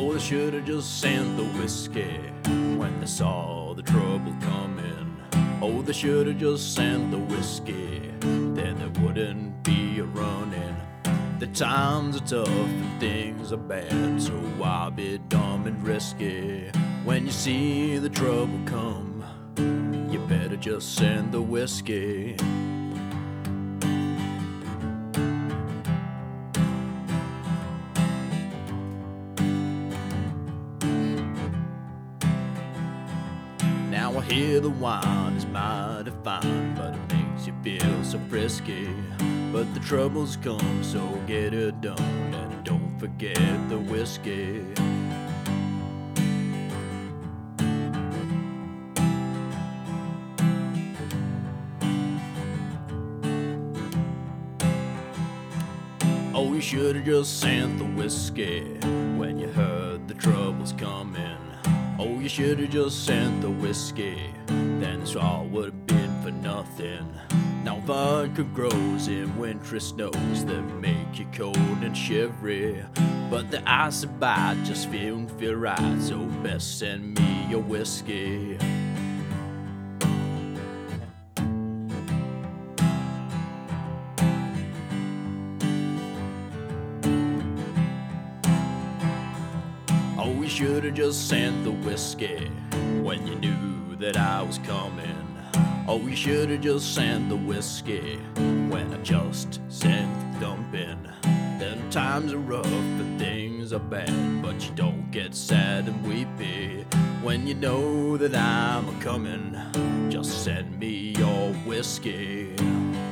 Oh, they should have just sent the whiskey when they saw the trouble coming. Oh, they should have just sent the whiskey, then there wouldn't be a running. The times are tough and things are bad, so why be dumb and risky? When you see the trouble come, you better just send the whiskey. Now I hear the wine is mighty fine, but it makes you feel so frisky. But the troubles come, so get it done, and don't forget the whiskey. Oh, you should have just sent the whiskey when you heard the troubles coming. Oh, you should have just sent the whiskey, then this all would have been for nothing. Now vodka grows in wintry snows that make you cold and shivery, but the icy bite just feel right, so best send me your whiskey. Oh, you should have just sent the whiskey when you knew that I was coming. Oh, you should have just sent the whiskey when I just sent the dumping. Then times are rough and things are bad, but you don't get sad and weepy when you know that I'm a coming. Just send me your whiskey.